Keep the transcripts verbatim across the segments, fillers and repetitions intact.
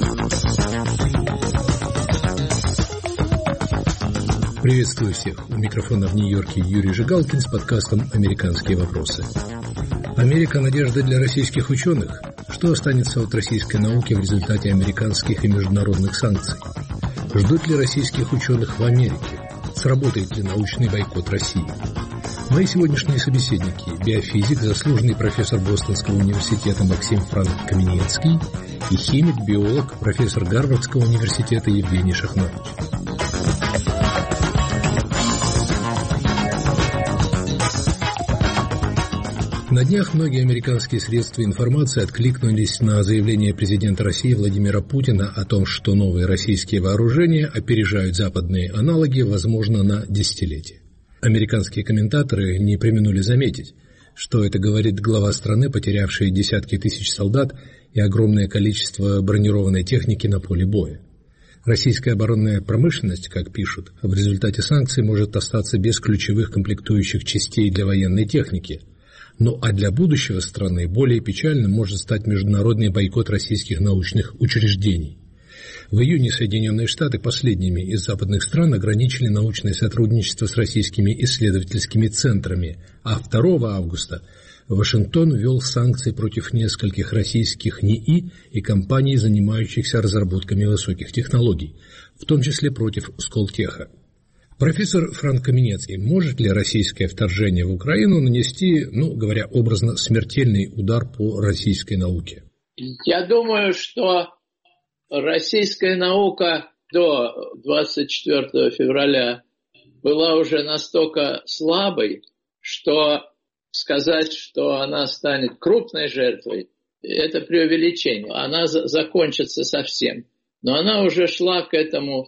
Приветствую всех. У микрофона в Нью-Йорке Юрий Жигалкин с подкастом «Американские вопросы». Америка – надежда для российских ученых. Что останется от российской науки в результате американских и международных санкций? Ждут ли российских ученых в Америке? Сработает ли научный бойкот России? Мои сегодняшние собеседники – биофизик, заслуженный профессор Бостонского университета Максим Франк Каменецкий и химик-биолог, профессор Гарвардского университета Евгений Шахнович. На днях многие американские средства информации откликнулись на заявление президента России Владимира Путина о том, что новые российские вооружения опережают западные аналоги, возможно, на десятилетия. Американские комментаторы не преминули заметить, что это говорит глава страны, потерявшей десятки тысяч солдат и огромное количество бронированной техники на поле боя. Российская оборонная промышленность, как пишут, в результате санкций может остаться без ключевых комплектующих частей для военной техники. Ну а для будущего страны более печальным может стать международный бойкот российских научных учреждений. В июне Соединенные Штаты последними из западных стран ограничили научное сотрудничество с российскими исследовательскими центрами, а второго августа Вашингтон ввел санкции против нескольких российских НИИ и компаний, занимающихся разработками высоких технологий, в том числе против Сколтеха. Профессор Франк Каменецкий, может ли российское вторжение в Украину нанести, ну, говоря образно, смертельный удар по российской науке? Я думаю, что российская наука до двадцать четвёртого февраля была уже настолько слабой, что сказать, что она станет крупной жертвой, это преувеличение. Она закончится совсем. Но она уже шла к этому.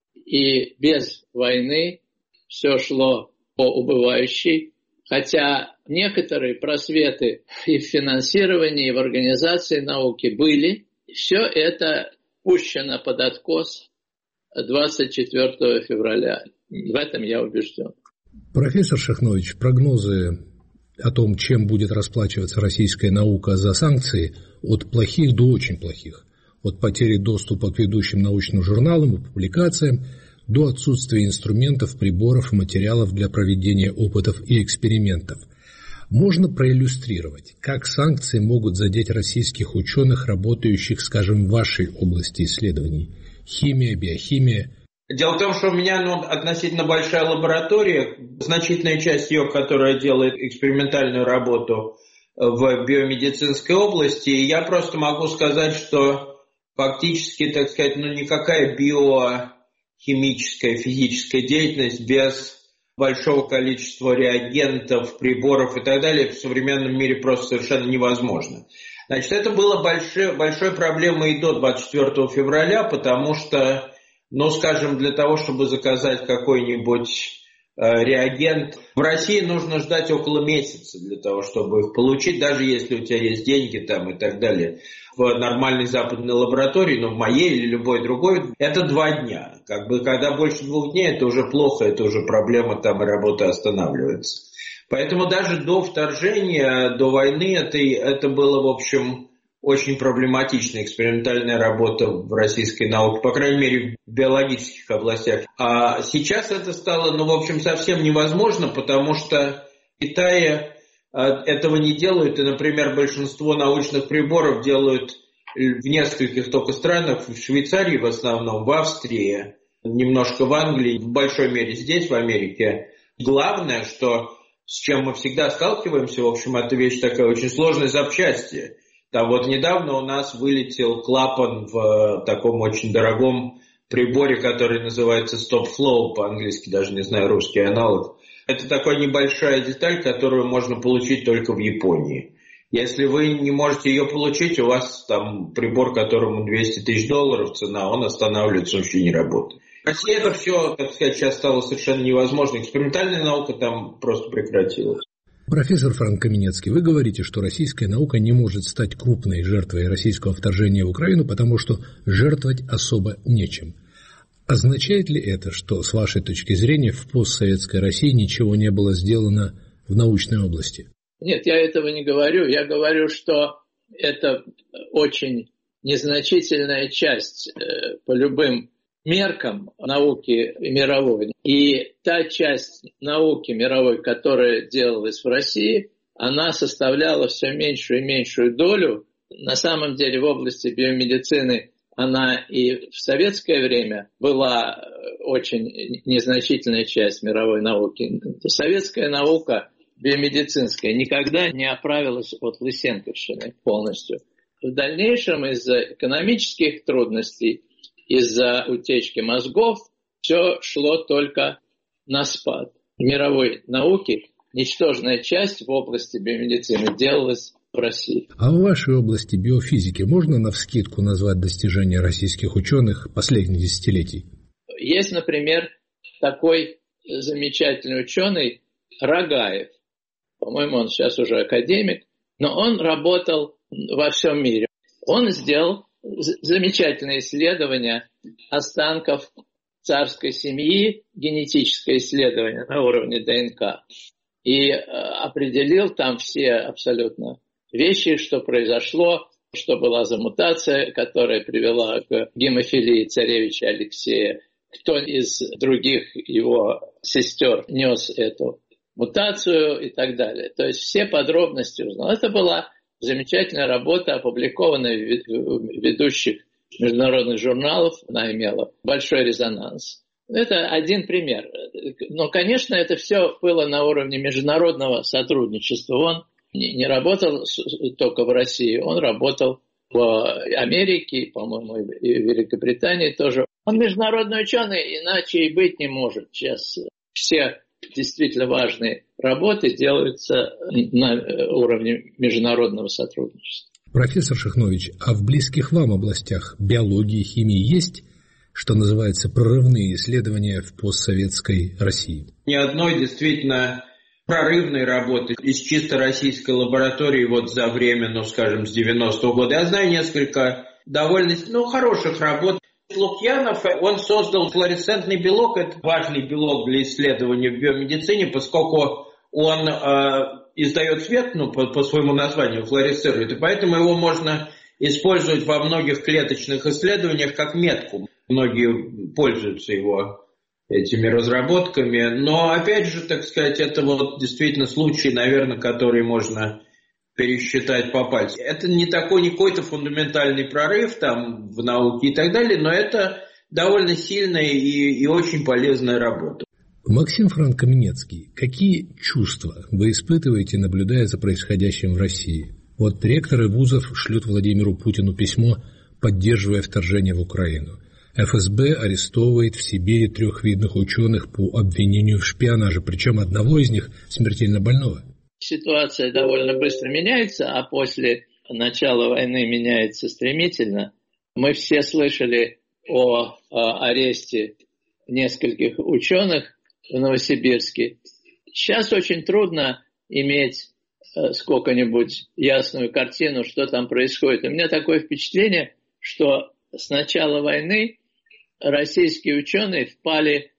И без войны все шло по убывающей, хотя некоторые просветы и в финансировании, и в организации науки были. Все это пущено под откос двадцать четвёртого февраля. В этом я убежден. Профессор Шахнович, прогнозы о том, чем будет расплачиваться российская наука за санкции, от плохих до очень плохих. От потери доступа к ведущим научным журналам и публикациям до отсутствия инструментов, приборов и материалов для проведения опытов и экспериментов. Можно проиллюстрировать, как санкции могут задеть российских ученых, работающих, скажем, в вашей области исследований? Химия, биохимия. Дело в том, что у меня ну, относительно большая лаборатория, значительная часть ее, которая делает экспериментальную работу в биомедицинской области, и я просто могу сказать, что фактически, так сказать, ну никакая биохимическая, физическая деятельность без большого количества реагентов, приборов и так далее в современном мире просто совершенно невозможно. Значит, это было большой, большой проблемой и до двадцать четвёртого февраля, потому что, ну, скажем, для того, чтобы заказать какой-нибудь реагент. В России нужно ждать около месяца для того, чтобы их получить, даже если у тебя есть деньги там и так далее. В нормальной западной лаборатории, но в моей или любой другой, это два дня. Как бы, когда больше двух дней, это уже плохо, это уже проблема, там и работа останавливается. Поэтому даже до вторжения, до войны, это, это было, в общем, очень проблематичная экспериментальная работа в российской науке, по крайней мере, в биологических областях. А сейчас это стало, ну, в общем, совсем невозможно, потому что в Китае этого не делают, и, например, большинство научных приборов делают в нескольких только странах, в Швейцарии в основном, в Австрии, немножко в Англии, в большой мере здесь, в Америке. Главное, что с чем мы всегда сталкиваемся, в общем, это вещь такая очень сложная, запчасти. Там вот недавно у нас вылетел клапан в таком очень дорогом приборе, который называется Stop Flow, по-английски даже не знаю русский аналог. Это такая небольшая деталь, которую можно получить только в Японии. Если вы не можете ее получить, у вас там прибор, которому двести тысяч долларов цена, он останавливается, он вообще не работает. В России это все, так сказать, сейчас стало совершенно невозможно. Экспериментальная наука там просто прекратилась. Профессор Франк Каменецкий, вы говорите, что российская наука не может стать крупной жертвой российского вторжения в Украину, потому что жертвовать особо нечем. Означает ли это, что, с вашей точки зрения, в постсоветской России ничего не было сделано в научной области? Нет, я этого не говорю. Я говорю, что это очень незначительная часть э, по любым меркам науки мировой. И та часть науки мировой, которая делалась в России, она составляла все меньшую и меньшую долю. На самом деле в области биомедицины она и в советское время была очень незначительная часть мировой науки. Советская наука биомедицинская никогда не оправилась от Лысенковщины полностью. В дальнейшем из-за экономических трудностей, из-за утечки мозгов все шло только на спад. В мировой науке ничтожная часть в области биомедицины делалась в России. А в вашей области биофизики можно навскидку назвать достижения российских ученых последних десятилетий? Есть, например, такой замечательный ученый Рогаев. По-моему, он сейчас уже академик, но он работал во всем мире. Он сделал замечательные исследования останков царской семьи, генетическое исследование на уровне ДНК. И определил там все абсолютно вещи, что произошло, что была за мутация, которая привела к гемофилии царевича Алексея, кто из других его сестер нес эту мутацию и так далее. То есть все подробности узнал. Это была замечательная работа, опубликованная в ведущих международных журналах. Она имела большой резонанс. Это один пример. Но, конечно, это все было на уровне международного сотрудничества. Он не работал только в России, он работал в Америке, по-моему, и в Великобритании тоже. Он международный ученый, иначе и быть не может. Сейчас все действительно важные работы делаются на уровне международного сотрудничества. Профессор Шихнович, а в близких вам областях биологии и химии есть, что называется, прорывные исследования в постсоветской России? Ни одной действительно прорывной работы из чисто российской лаборатории вот за время, ну, скажем, с девяностого года. Я знаю несколько довольно, ну, хороших работ. Лукьянов, он создал флуоресцентный белок, это важный белок для исследования в биомедицине, поскольку он э, издает свет, ну, по, по своему названию, флуоресцирует, и поэтому его можно использовать во многих клеточных исследованиях как метку. Многие пользуются его этими разработками, но, опять же, так сказать, это вот действительно случай, наверное, который можно пересчитать по пальцам. Это не такой, не какой-то фундаментальный прорыв там в науке и так далее, но это довольно сильная и, и очень полезная работа. Максим Франко-Минецкий, какие чувства вы испытываете, наблюдая за происходящим в России? Вот ректоры вузов шлют Владимиру Путину письмо, поддерживая вторжение в Украину. эф эс бэ арестовывает в Сибири трех видных ученых по обвинению в шпионаже, причем одного из них смертельно больного. Ситуация довольно быстро меняется, а после начала войны меняется стремительно. Мы все слышали о, о аресте нескольких ученых в Новосибирске. Сейчас очень трудно иметь э, сколько-нибудь ясную картину, что там происходит. У меня такое впечатление, что с начала войны российские ученые впали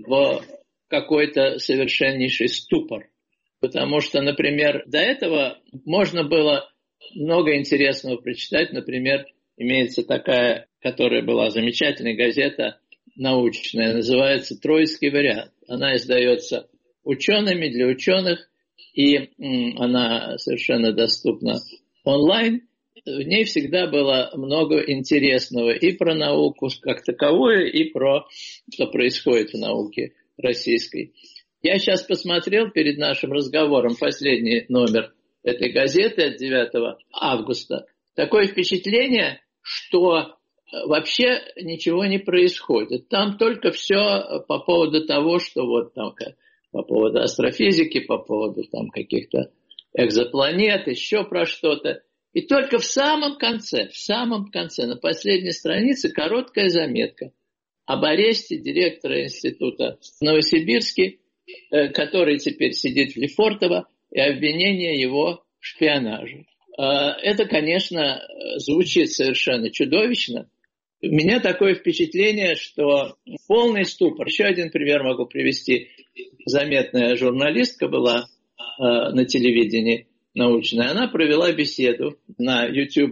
в какой-то совершеннейший ступор. Потому что, например, до этого можно было много интересного прочитать. Например, имеется такая, которая была замечательная газета научная, называется «Троицкий вариант». Она издается учеными для ученых, и м, она совершенно доступна онлайн. В ней всегда было много интересного и про науку как таковую, и про что происходит в науке российской. Я сейчас посмотрел перед нашим разговором последний номер этой газеты от девятого августа. Такое впечатление, что вообще ничего не происходит. Там только все по поводу того, что вот там по поводу астрофизики, по поводу там каких-то экзопланет, еще про что-то. И только в самом конце, в самом конце, на последней странице короткая заметка об аресте директора института в Новосибирске, который теперь сидит в Лефортово, и обвинение его в шпионаже. Это, конечно, звучит совершенно чудовищно. У меня такое впечатление, что полный ступор. Еще один пример могу привести. Заметная журналистка была на телевидении научная. Она провела беседу на Ютубе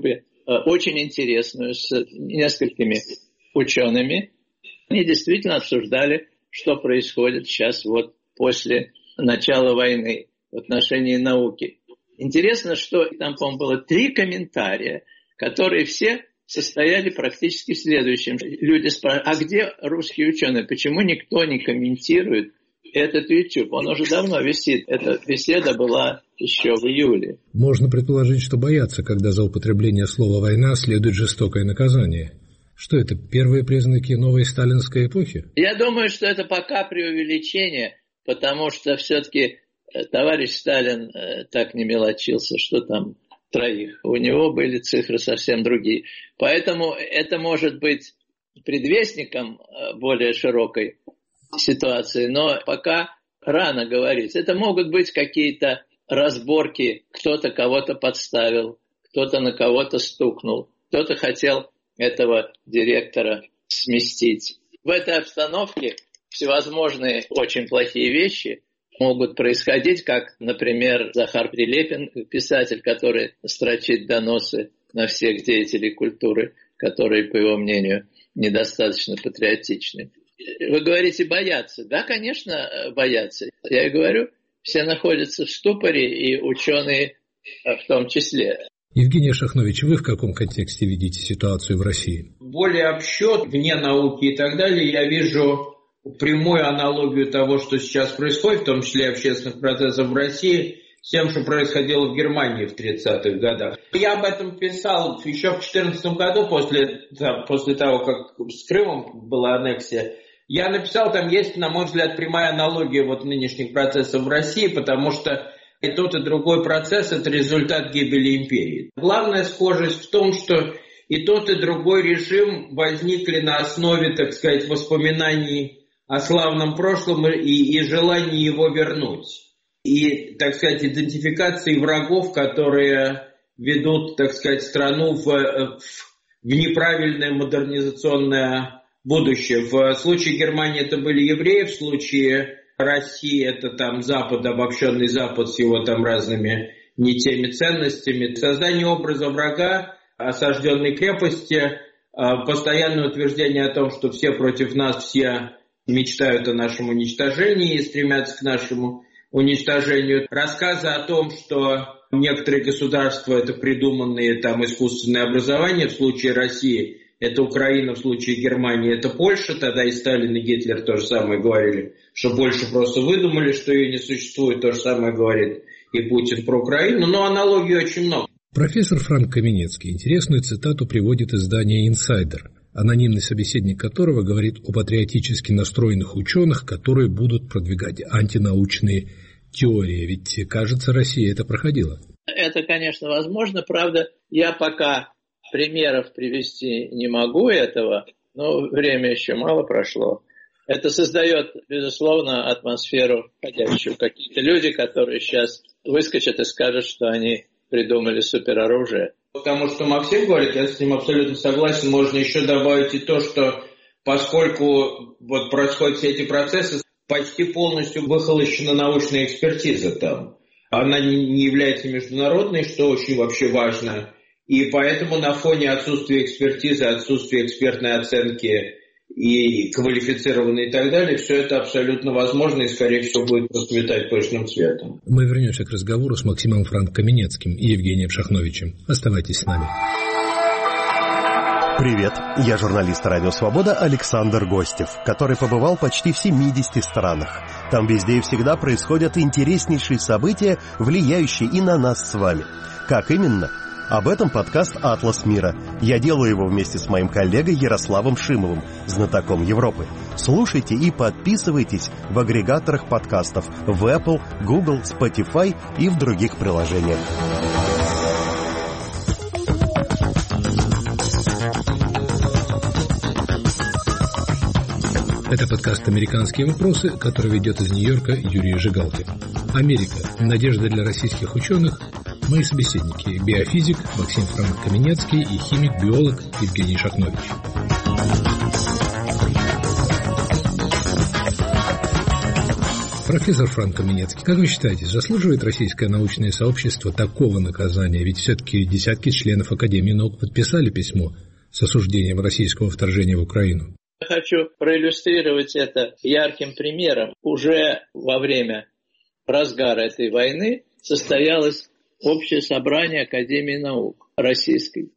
очень интересную с несколькими учеными. Они действительно обсуждали, что происходит сейчас вот после начала войны в отношении науки. Интересно, что там, по-моему, было три комментария, которые все состояли практически в следующем. Люди спрашивают, а где русские ученые? Почему никто не комментирует этот YouTube? Он уже давно висит. Эта беседа была еще в июле. Можно предположить, что боятся, когда за употребление слова «война» следует жестокое наказание. Что это, первые признаки новой сталинской эпохи? Я думаю, что это пока преувеличение, потому что все-таки товарищ Сталин так не мелочился, что там троих. У него были цифры совсем другие. Поэтому это может быть предвестником более широкой ситуации, но пока рано говорить. Это могут быть какие-то разборки, кто-то кого-то подставил, кто-то на кого-то стукнул, кто-то хотел этого директора сместить. В этой обстановке всевозможные очень плохие вещи могут происходить, как, например, Захар Прилепин, писатель, который строчит доносы на всех деятелей культуры, которые, по его мнению, недостаточно патриотичны. Вы говорите, боятся. Да, конечно, боятся. Я и говорю, все находятся в ступоре, и ученые в том числе. Евгений Шахнович, вы в каком контексте видите ситуацию в России? Более общо, вне науки и так далее, я вижу прямую аналогию того, что сейчас происходит, в том числе и общественных процессов в России, с тем, что происходило в Германии в тридцатых годах. Я об этом писал еще в две тысячи четырнадцатом году, после, после того, как с Крымом была аннексия. Я написал, там есть, на мой взгляд, прямая аналогия вот нынешних процессов в России, потому что и тот, и другой процесс – это результат гибели империи. Главная схожесть в том, что и тот, и другой режим возникли на основе, так сказать, воспоминаний о славном прошлом и, и желании его вернуть. И, так сказать, идентификации врагов, которые ведут, так сказать, страну в, в, в неправильное модернизационное будущее. В случае Германии это были евреи, в случае России это там Запад, обобщенный Запад с его там разными не теми ценностями. Создание образа врага, осажденной крепости, постоянное утверждение о том, что все против нас, все мечтают о нашем уничтожении и стремятся к нашему уничтожению. Рассказы о том, что некоторые государства это придуманные там искусственные образования, в случае России это Украина, в случае Германии это Польша, тогда и Сталин, и Гитлер то же самое говорили, что больше просто выдумали, что ее не существует, то же самое говорит и Путин про Украину, но аналогий очень много. Профессор Франк Каменецкий интересную цитату приводит издание «Инсайдер», анонимный собеседник которого говорит о патриотически настроенных ученых, которые будут продвигать антинаучные теории. Ведь, кажется, Россия это проходила. Это, конечно, возможно. Правда, я пока примеров привести не могу этого, но время еще мало прошло. Это создает, безусловно, атмосферу ходящую. Какие-то люди, которые сейчас выскочат и скажут, что они придумали супероружие. Потому что Максим говорит, я с ним абсолютно согласен, можно еще добавить и то, что поскольку вот происходят все эти процессы, почти полностью выхолощена научная экспертиза там. Она не является международной, что очень вообще важно. И поэтому на фоне отсутствия экспертизы, отсутствия экспертной оценки и квалифицированной и так далее, все это абсолютно возможно и, скорее всего, будет расцветать пышным цветом. Мы вернемся к разговору с Максимом Франк Каменецким и Евгением Шахновичем. Оставайтесь с нами. Привет, я журналист «Радио Свобода» Александр Гостев, который побывал почти в семидесяти странах. Там везде и всегда происходят интереснейшие события, влияющие и на нас с вами. Как именно? Об этом подкаст «Атлас мира». Я делаю его вместе с моим коллегой Ярославом Шимовым, знатоком Европы. Слушайте и подписывайтесь в агрегаторах подкастов в Apple, Google, Spotify и в других приложениях. Это подкаст «Американские вопросы», который ведет из Нью-Йорка Юрий Жигалкин. Америка. Надежда для российских ученых. Мои собеседники – биофизик Максим Франк Каменецкий и химик-биолог Евгений Шахнович. Профессор Франк Каменецкий, как вы считаете, заслуживает российское научное сообщество такого наказания? Ведь все-таки десятки членов Академии наук подписали письмо с осуждением российского вторжения в Украину. Я хочу проиллюстрировать это ярким примером. Уже во время разгара этой войны состоялось общее собрание Академии наук российской.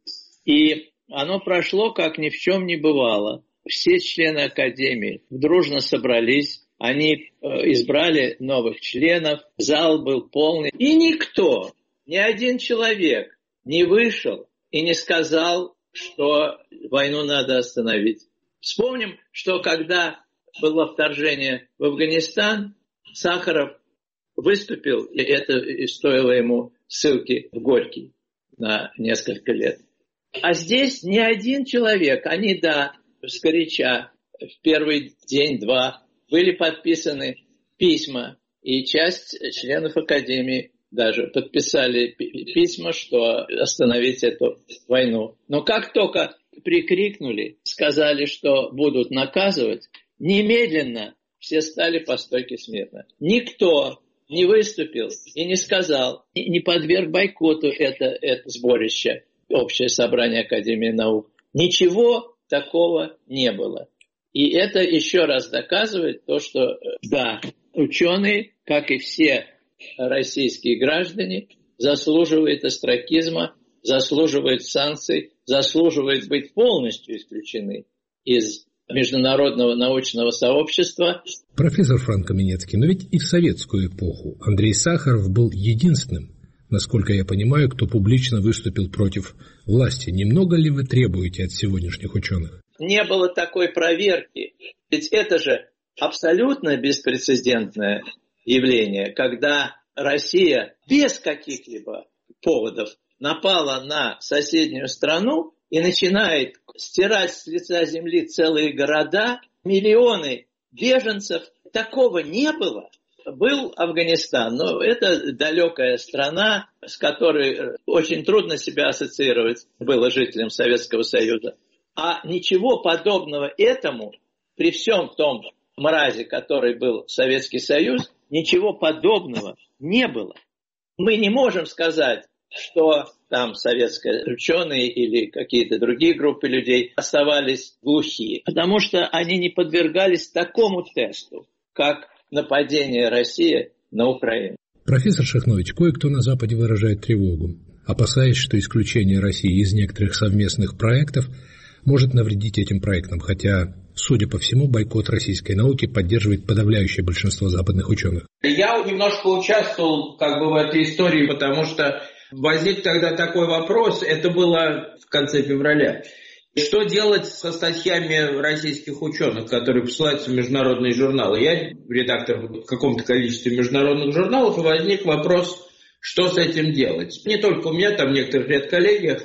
И оно прошло, как ни в чем не бывало. Все члены Академии дружно собрались, они избрали новых членов, зал был полный. И никто, ни один человек не вышел и не сказал, что войну надо остановить. Вспомним, что когда было вторжение в Афганистан, Сахаров выступил, и это стоило ему ссылки в Горький на несколько лет. А здесь ни один человек, они, да, сгоряча, в первый день-два были подписаны письма, и часть членов Академии даже подписали письма, что остановить эту войну. Но как только прикрикнули, сказали, что будут наказывать, немедленно все стали по стойке смирно. Никто не выступил и не сказал, не подверг бойкоту это, это сборище, общее собрание Академии наук. Ничего такого не было. И это еще раз доказывает то, что да, ученые, как и все российские граждане, заслуживают остракизма, заслуживают санкций, заслуживают быть полностью исключены из международного научного сообщества. Профессор Франк Каменецкий, но ведь и в советскую эпоху Андрей Сахаров был единственным, насколько я понимаю, кто публично выступил против власти. Немного ли вы требуете от сегодняшних ученых? Не было такой проверки. Ведь это же абсолютно беспрецедентное явление, когда Россия без каких-либо поводов напала на соседнюю страну и начинает стирать с лица земли целые города, миллионы беженцев. Такого не было. Был Афганистан, но это далекая страна, с которой очень трудно себя ассоциировать было жителям Советского Союза. А ничего подобного этому, при всем том мразе, который был Советский Союз, ничего подобного не было. Мы не можем сказать, что там советские ученые или какие-то другие группы людей оставались глухие, потому что они не подвергались такому тесту, как нападение России на Украину. Профессор Шахнович, кое-кто на Западе выражает тревогу, опасаясь, что исключение России из некоторых совместных проектов может навредить этим проектам, хотя, судя по всему, бойкот российской науки поддерживает подавляющее большинство западных ученых. Я немножко участвовал как бы в этой истории, потому что возник тогда такой вопрос, это было в конце февраля. Что делать со статьями российских ученых, которые посылаются в международные журналы? Я редактор в каком-то количестве международных журналов, и возник вопрос, что с этим делать. Не только у меня, там в некоторых редколлегиях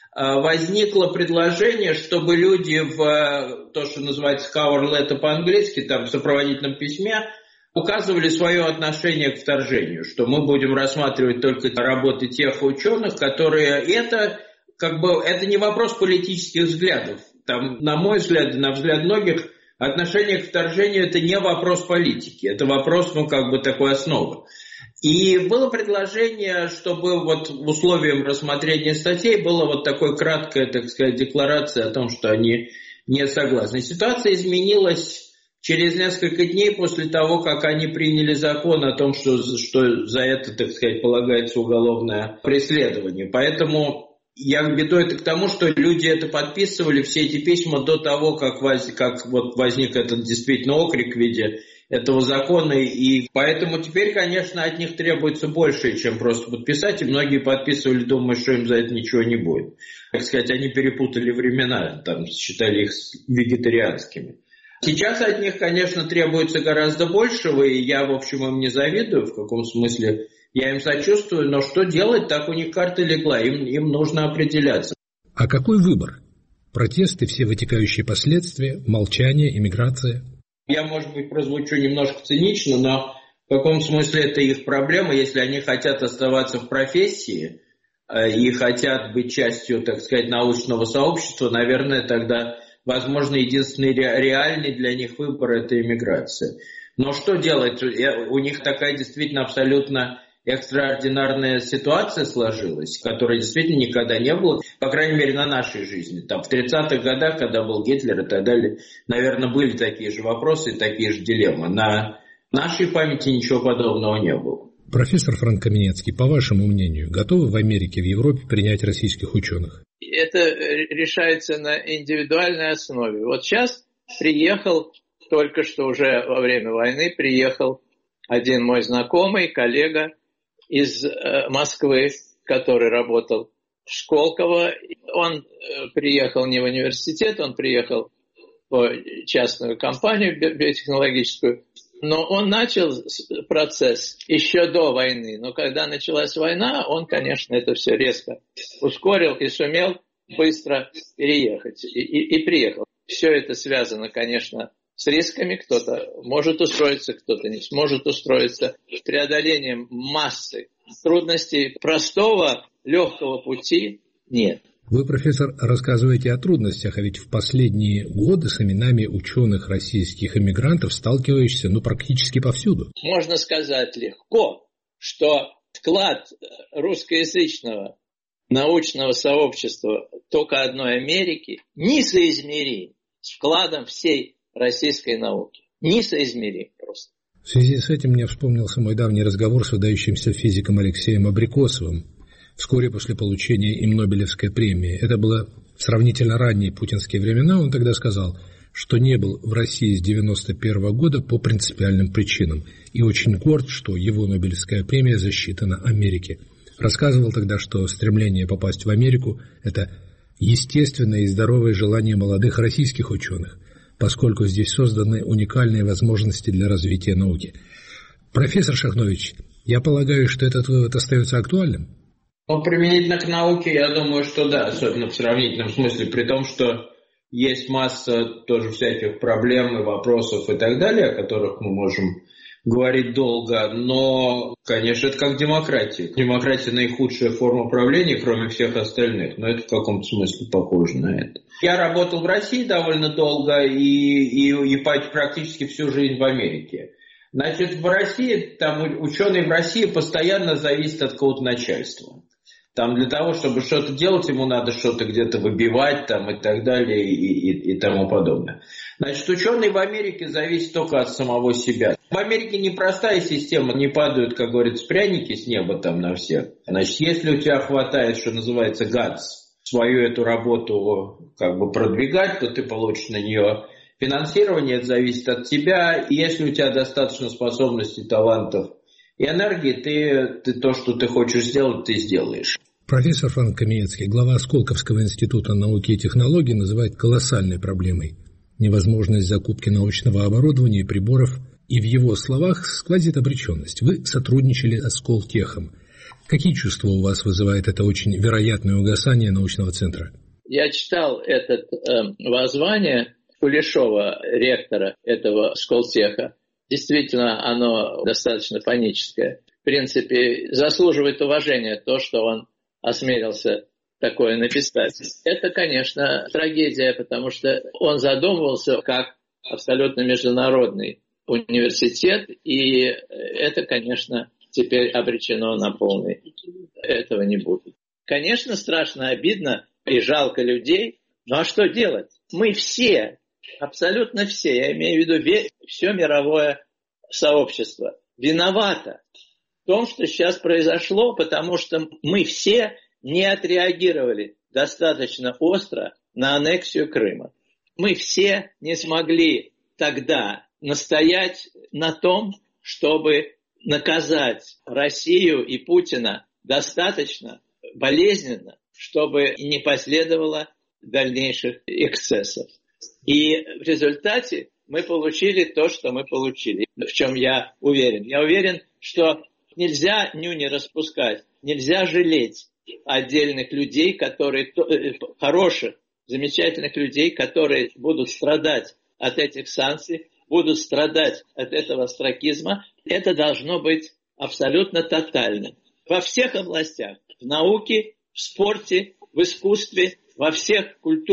возникло предложение, чтобы люди в то, что называется cover letter по-английски, там в сопроводительном письме, указывали свое отношение к вторжению, что мы будем рассматривать только работы тех ученых, которые это, как бы, это не вопрос политических взглядов. Там, на мой взгляд, на взгляд многих, отношение к вторжению это не вопрос политики, это вопрос, ну, как бы такой основы. И было предложение, чтобы вот в условиях рассмотрения статей была вот такая краткая, так сказать, декларация о том, что они не согласны. Ситуация изменилась через несколько дней после того, как они приняли закон о том, что, что за это, так сказать, полагается уголовное преследование. Поэтому я веду это к тому, что люди это подписывали, все эти письма до того, как, воз, как вот возник этот действительно окрик в виде этого закона, и поэтому теперь, конечно, от них требуется больше, чем просто подписать, и многие подписывали, думая, что им за это ничего не будет. Так сказать, они перепутали времена, там считали их вегетарианскими. Сейчас от них, конечно, требуется гораздо большего, и я, в общем, им не завидую, в каком смысле я им сочувствую, но что делать, так у них карта легла, им, им нужно определяться. А какой выбор? Протесты, все вытекающие последствия, молчание, эмиграция? Я, может быть, прозвучу немножко цинично, но в каком смысле это их проблема, если они хотят оставаться в профессии и хотят быть частью, так сказать, научного сообщества, наверное, тогда, возможно, единственный реальный для них выбор – это эмиграция. Но что делать? У них такая действительно абсолютно экстраординарная ситуация сложилась, которой действительно никогда не было, по крайней мере, на нашей жизни. Там в тридцатых годах, когда был Гитлер и так далее, наверное, были такие же вопросы и такие же дилеммы. На нашей памяти ничего подобного не было. Профессор Франк Каменецкий, по вашему мнению, готовы в Америке, в Европе принять российских ученых? Это решается на индивидуальной основе. Вот сейчас приехал, только что уже во время войны приехал один мой знакомый, коллега из Москвы, который работал в Сколково. Он приехал не в университет, он приехал в частную компанию биотехнологическую, но он начал процесс еще до войны. Но когда началась война, он, конечно, это все резко ускорил и сумел быстро переехать. И, и, и приехал. Все это связано, конечно, с рисками. Кто-то может устроиться, кто-то не сможет устроиться. С преодолением массы трудностей простого, легкого пути нет. Вы, профессор, рассказываете о трудностях, а ведь в последние годы с именами ученых российских эмигрантов сталкиваешься ну, практически повсюду. Можно сказать легко, что вклад русскоязычного научного сообщества только одной Америки несоизмерим с вкладом всей российской науки. Несоизмерим просто. В связи с этим мне вспомнился мой давний разговор с выдающимся физиком Алексеем Абрикосовым вскоре после получения им Нобелевской премии. Это было в сравнительно ранние путинские времена. Он тогда сказал, что не был в России с девяносто первого года по принципиальным причинам и очень горд, что его Нобелевская премия засчитана Америке. Рассказывал тогда, что стремление попасть в Америку – это естественное и здоровое желание молодых российских ученых, поскольку здесь созданы уникальные возможности для развития науки. Профессор Шахнович, я полагаю, что этот вывод остается актуальным? Ну, применительно к науке, я думаю, что да, особенно в сравнительном смысле, при том, что есть масса тоже всяких проблем и вопросов и так далее, о которых мы можем говорить долго, но, конечно, это как демократия. Демократия наихудшая форма правления, кроме всех остальных, но это в каком-то смысле похоже на это. Я работал в России довольно долго и, и, и практически всю жизнь в Америке. Значит, в России, там ученый в России постоянно зависит от какого-то начальства. Там для того, чтобы что-то делать, ему надо что-то где-то выбивать там, и так далее, и, и, и тому подобное. Значит, ученый в Америке зависит только от самого себя. В Америке непростая система, не падают, как говорится, пряники с неба там на всех. Значит, если у тебя хватает, что называется, гадс, свою эту работу как бы продвигать, то ты получишь на нее финансирование, это зависит от тебя. И если у тебя достаточно способностей, талантов и энергии, ты, ты то, что ты хочешь сделать, ты сделаешь. Профессор Франк Каменецкий, глава Сколковского института науки и технологий, называет колоссальной проблемой невозможность закупки научного оборудования и приборов, и в его словах сквозит обреченность. Вы сотрудничали с Сколтехом. Какие чувства у вас вызывает это очень вероятное угасание научного центра? Я читал это э, воззвание Кулешова, ректора этого Сколтеха. Действительно, оно достаточно паническое. В принципе, заслуживает уважения то, что он осмелился такое написать. Это, конечно, трагедия, потому что он задумывался как абсолютно международный университет, и это, конечно, теперь обречено на полный. Этого не будет. Конечно, страшно обидно и жалко людей, но а что делать? Мы все, абсолютно все, я имею в виду все мировое сообщество, виновато в том, что сейчас произошло, потому что мы все не отреагировали достаточно остро на аннексию Крыма. Мы все не смогли тогда настоять на том, чтобы наказать Россию и Путина достаточно болезненно, чтобы не последовало дальнейших эксцессов. И в результате мы получили то, что мы получили, в чем я уверен. Я уверен, что нельзя нюни распускать, нельзя жалеть отдельных людей, которые, хороших, замечательных людей, которые будут страдать от этих санкций, будут страдать от этого остракизма. Это должно быть абсолютно тотально. Во всех областях, в науке, в спорте, в искусстве, во всех культуре,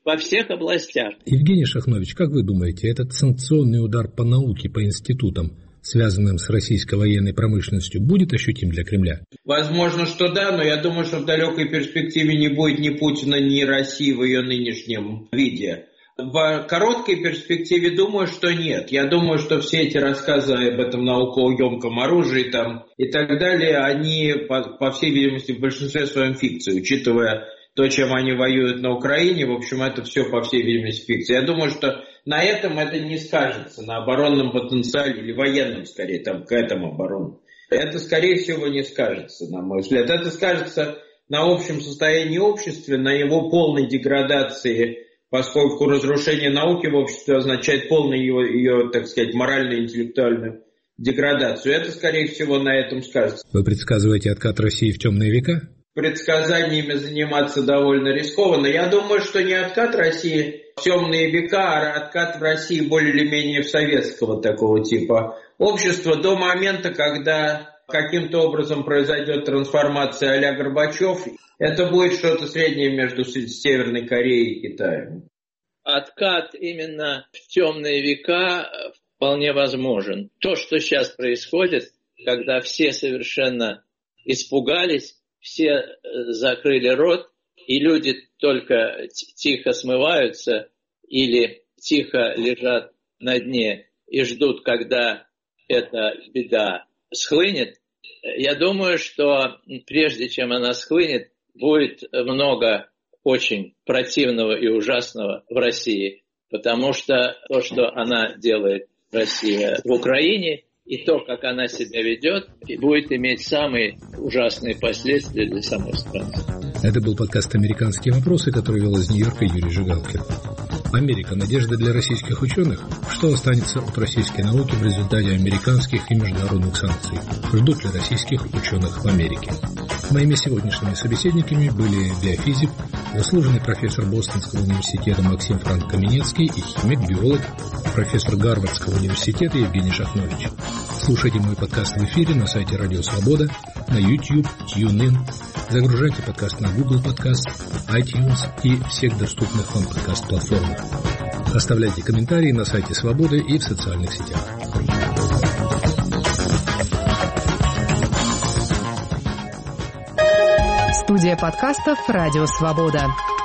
во всех областях. Евгений Шахнович, как вы думаете, этот санкционный удар по науке, по институтам, связанным с российской военной промышленностью, будет ощутим для Кремля? Возможно, что да, но я думаю, что в далекой перспективе не будет ни Путина, ни России в ее нынешнем виде. В короткой перспективе думаю, что нет. Я думаю, что все эти рассказы об этом наукоемком оружии там, и так далее, они, по, по всей видимости, в большинстве своем фикции, учитывая то, чем они воюют на Украине, в общем, это все, по всей видимости, фикция. Я думаю, что на этом это не скажется, на оборонном потенциале, или военном, скорее, там, к этому оборонному. Это, скорее всего, не скажется, на мой взгляд. Это скажется на общем состоянии общества, на его полной деградации, поскольку разрушение науки в обществе означает полную ее, ее, так сказать, морально-интеллектуальную деградацию. Это, скорее всего, на этом скажется. Вы предсказываете откат России в темные века? Предсказаниями заниматься довольно рискованно. Я думаю, что не откат России в темные века, а откат в России более или менее в советского такого типа общества до момента, когда каким-то образом произойдет трансформация а-ля Горбачев. Это будет что-то среднее между Северной Кореей и Китаем. Откат именно в темные века вполне возможен. То, что сейчас происходит, когда все совершенно испугались, все закрыли рот, и люди только тихо смываются или тихо лежат на дне и ждут, когда эта беда схлынет. Я думаю, что прежде чем она схлынет, будет много очень противного и ужасного в России, потому что то, что она делает, Россия, в Украине, и то, как она себя ведет, будет иметь самые ужасные последствия для самой страны. Это был подкаст «Американские вопросы», который вел из Нью-Йорка Юрий Жигалкин. Америка – надежда для российских ученых? Что останется от российской науки в результате американских и международных санкций? Ждут ли российских ученых в Америке? Моими сегодняшними собеседниками были биофизик, заслуженный профессор Бостонского университета Максим Франк Каменецкий и химик-биолог, профессор Гарвардского университета Евгений Шахнович. Слушайте мой подкаст в эфире на сайте Радио Свобода, на YouTube, TuneIn. Загружайте подкаст на Google Podcast, iTunes и всех доступных вам подкаст-платформах. Оставляйте комментарии на сайте Свободы и в социальных сетях. Студия подкастов «Радио Свобода».